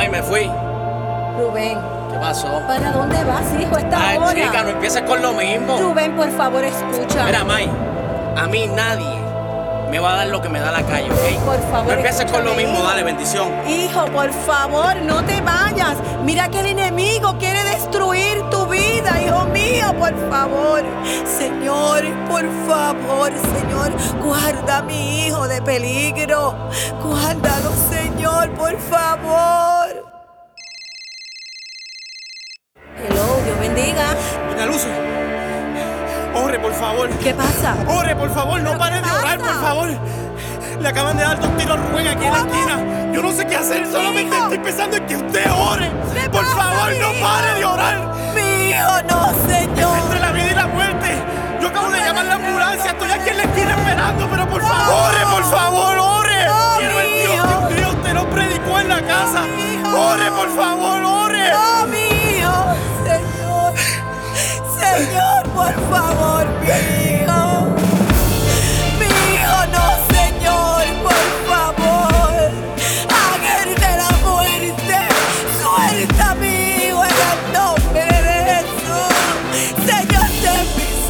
May, me fui. Rubén, ¿Qué pasó? ¿para dónde vas, hijo, a esta Ay, hora? chica, no empieces con lo mismo. Rubén, por favor, escucha. Mira, May, a mí nadie me va a dar lo que me da la calle, ¿ok? Por favor, no empieces con lo escúchame, mismo, hijo. dale, bendición. Hijo, por favor, no te vayas. Mira que el enemigo quiere destruir tu vida, hijo mío, por favor. Señor, por favor, Señor, guarda a mi hijo de peligro. Guárdalo, Señor, por favor. Hello, Dios bendiga. Doña Luce, ore por favor. ¿Qué pasa? Ore por favor, no ¿Pero pare qué de orar, pasa? por favor. Le acaban de dar 2 tiros a Rubén aquí en la esquina. Yo no sé qué hacer, solamente Hijo. estoy pensando en que usted ore. ¿Qué Por pasa, favor, mi no hijo? pare de orar. Mi hijo, no, Señor. Entre la vida y la muerte. Yo acabo de llamar a la ambulancia, estoy aquí en la esquina esperando, pero por favor, ore, por favor, ore. No, Quiero el mi Dios hijo. de Dios, usted lo predicó en la casa. mi hijo. Ore, por favor, ore. ¡Oh, mi hijo! Señor, Señor, por favor, mi hijo. Mi hijo, no, Señor, por favor. Ángel de la muerte, suelta a mi hijo en el nombre de Jesús. Señor, ten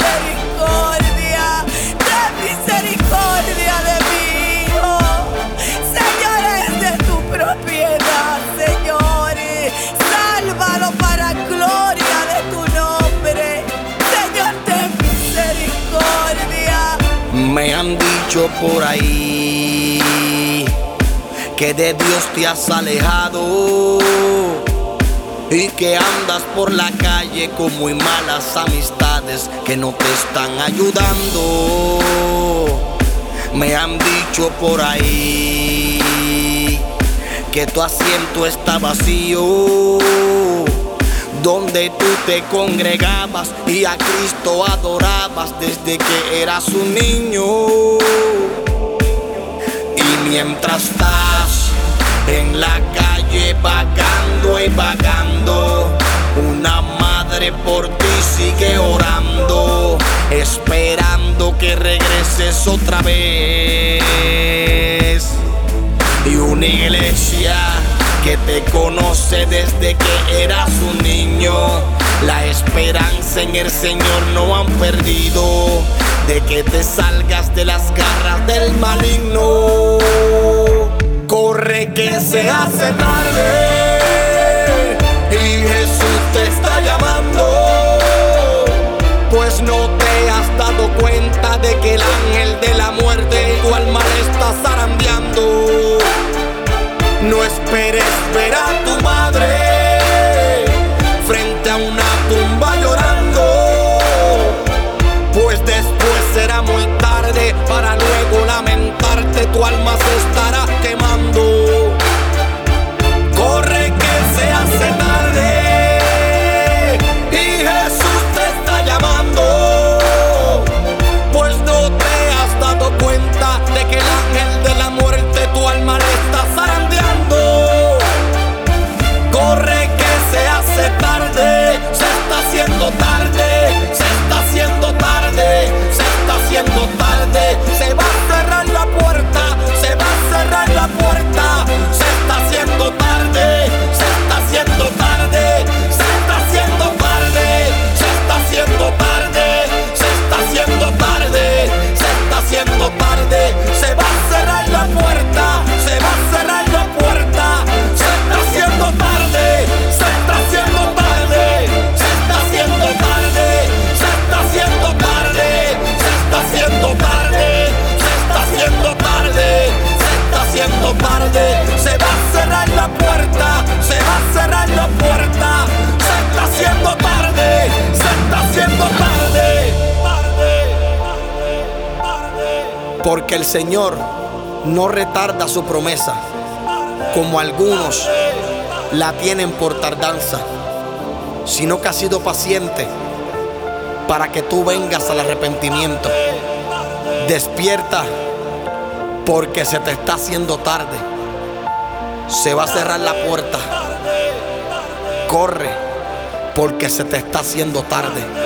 misericordia de mi hijo. Señor, es de tu propiedad, Señor. Sálvalo para gloria de tu nombre. Señor, ten misericordia. Me han dicho por ahí que de Dios te has alejado y que andas por la calle con muy malas amistades que no te están ayudando. Me han dicho por ahí que tu asiento está vacío, donde tú te congregabas y a Cristo adorabas desde que eras un niño. Y mientras estás en la calle vagando y vagando, una madre por ti sigue orando, esperando que regreses otra vez. Y una iglesia que te conoce desde que eras un niño, la esperanza en el Señor no han perdido, de que te salgas de las garras del maligno. Corre que se hace tarde y Jesús te está llamando, pues no te has dado cuenta de que el ángel de la muerte tu alma le está zarandeando. No esperes ver a tu madre frente a una tumba llorando, pues después será muy tarde para luego lamentarte, tu alma se estará quemando. Corre que se hace tarde y Jesús te está llamando, pues no te has dado cuenta de que el ángel de la muerte tu alma le está zarandeando. Corre que se hace tarde, se está haciendo tarde, se está haciendo tarde, se está haciendo tarde. Se va a cerrar la puerta, se va a cerrar la puerta. Se está haciendo tarde, se está haciendo tarde, se está haciendo tarde, se está haciendo tarde, se está haciendo tarde, se está haciendo tarde. Se va a cerrar la puerta, se va a cerrar la puerta. Se está haciendo tarde, se está haciendo tarde, se está haciendo tarde, se está haciendo tarde, se está haciendo tarde, se está haciendo tarde, se está haciendo tarde. Se va a cerrar la puerta, se va a cerrar la puerta. Se está haciendo tarde, se está haciendo tarde, porque el Señor no retarda su promesa, como algunos la tienen por tardanza, sino que ha sido paciente para que tú vengas al arrepentimiento. Despierta, porque se te está haciendo tarde. Se va a cerrar la puerta. Corre, porque se te está haciendo tarde.